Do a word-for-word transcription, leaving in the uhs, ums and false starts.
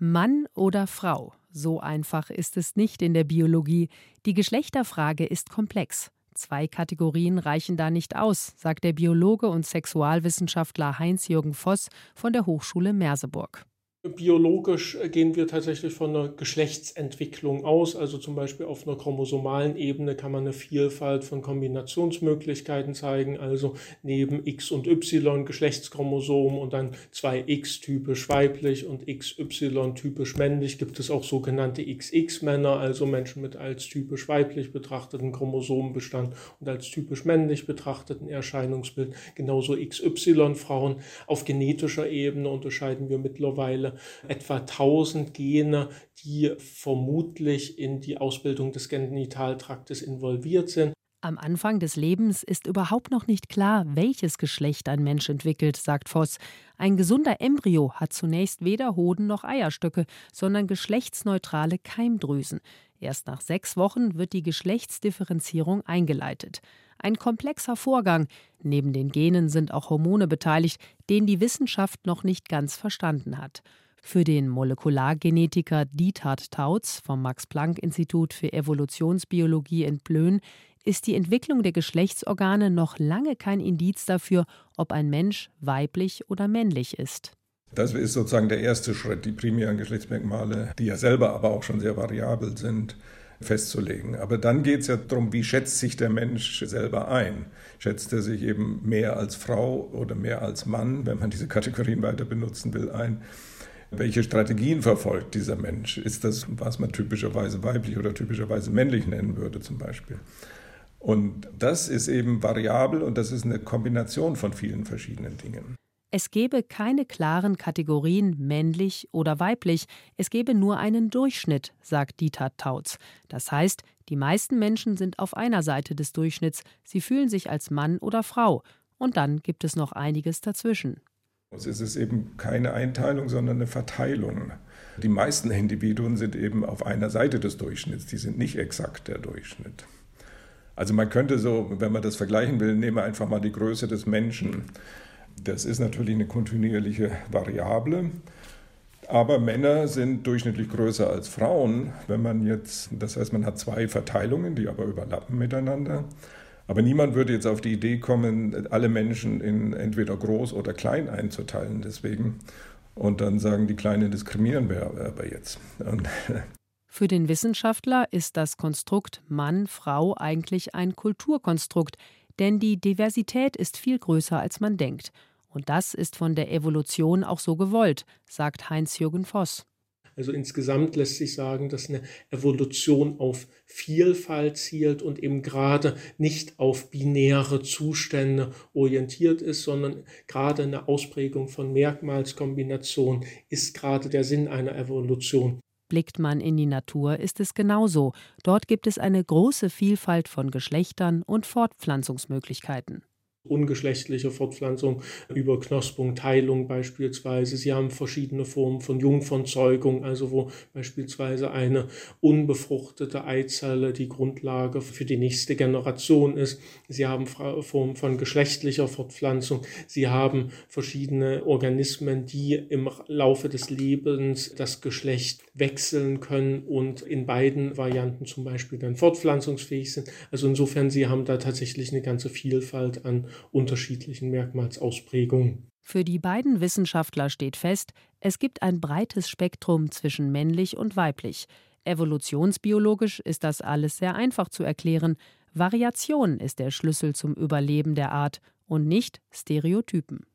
Mann oder Frau? So einfach ist es nicht in der Biologie. Die Geschlechterfrage ist komplex. Zwei Kategorien reichen da nicht aus, sagt der Biologe und Sexualwissenschaftler Heinz-Jürgen Voss von der Hochschule Merseburg. Biologisch gehen wir tatsächlich von einer Geschlechtsentwicklung aus, also zum Beispiel auf einer chromosomalen Ebene kann man eine Vielfalt von Kombinationsmöglichkeiten zeigen, also neben X und Y Geschlechtschromosomen und dann zwei X typisch weiblich und X Y typisch männlich gibt es auch sogenannte X X-Männer, also Menschen mit als typisch weiblich betrachteten Chromosomenbestand und als typisch männlich betrachteten Erscheinungsbild, genauso X Y-Frauen. Auf genetischer Ebene unterscheiden wir mittlerweile etwa tausend Gene, die vermutlich in die Ausbildung des Genitaltraktes involviert sind. Am Anfang des Lebens ist überhaupt noch nicht klar, welches Geschlecht ein Mensch entwickelt, sagt Voss. Ein gesunder Embryo hat zunächst weder Hoden noch Eierstöcke, sondern geschlechtsneutrale Keimdrüsen. Erst nach sechs Wochen wird die Geschlechtsdifferenzierung eingeleitet. Ein komplexer Vorgang. Neben den Genen sind auch Hormone beteiligt, den die Wissenschaft noch nicht ganz verstanden hat. Für den Molekulargenetiker Diethard Tautz vom Max-Planck-Institut für Evolutionsbiologie in Plön ist die Entwicklung der Geschlechtsorgane noch lange kein Indiz dafür, ob ein Mensch weiblich oder männlich ist. Das ist sozusagen der erste Schritt, die primären Geschlechtsmerkmale, die ja selber aber auch schon sehr variabel sind, festzulegen. Aber dann geht es ja darum, wie schätzt sich der Mensch selber ein? Schätzt er sich eben mehr als Frau oder mehr als Mann, wenn man diese Kategorien weiter benutzen will, ein? Welche Strategien verfolgt dieser Mensch? Ist das, was man typischerweise weiblich oder typischerweise männlich nennen würde zum Beispiel? Und das ist eben variabel und das ist eine Kombination von vielen verschiedenen Dingen. Es gäbe keine klaren Kategorien männlich oder weiblich, es gäbe nur einen Durchschnitt, sagt Diethard Tautz. Das heißt, die meisten Menschen sind auf einer Seite des Durchschnitts, sie fühlen sich als Mann oder Frau. Und dann gibt es noch einiges dazwischen. Es ist eben keine Einteilung, sondern eine Verteilung. Die meisten Individuen sind eben auf einer Seite des Durchschnitts, die sind nicht exakt der Durchschnitt. Also man könnte so, wenn man das vergleichen will, nehmen wir einfach mal die Größe des Menschen. Das ist natürlich eine kontinuierliche Variable, aber Männer sind durchschnittlich größer als Frauen. Wenn man jetzt, das heißt, man hat zwei Verteilungen, die aber überlappen miteinander. Aber niemand würde jetzt auf die Idee kommen, alle Menschen in entweder groß oder klein einzuteilen. Deswegen und dann sagen, die Kleinen diskriminieren wir aber jetzt. Und Für den Wissenschaftler ist das Konstrukt Mann-Frau eigentlich ein Kulturkonstrukt, denn die Diversität ist viel größer, als man denkt. Und das ist von der Evolution auch so gewollt, sagt Heinz-Jürgen Voss. Also insgesamt lässt sich sagen, dass eine Evolution auf Vielfalt zielt und eben gerade nicht auf binäre Zustände orientiert ist, sondern gerade eine Ausprägung von Merkmalskombinationen ist gerade der Sinn einer Evolution. Blickt man in die Natur, ist es genauso. Dort gibt es eine große Vielfalt von Geschlechtern und Fortpflanzungsmöglichkeiten. Ungeschlechtliche Fortpflanzung über Knospung, Teilung beispielsweise. Sie haben verschiedene Formen von Jungfernzeugung, also wo beispielsweise eine unbefruchtete Eizelle die Grundlage für die nächste Generation ist. Sie haben Formen von geschlechtlicher Fortpflanzung. Sie haben verschiedene Organismen, die im Laufe des Lebens das Geschlecht wechseln können und in beiden Varianten zum Beispiel dann fortpflanzungsfähig sind. Also insofern, Sie haben da tatsächlich eine ganze Vielfalt an unterschiedlichen Merkmalsausprägungen. Für die beiden Wissenschaftler steht fest, es gibt ein breites Spektrum zwischen männlich und weiblich. Evolutionsbiologisch ist das alles sehr einfach zu erklären. Variation ist der Schlüssel zum Überleben der Art und nicht Stereotypen.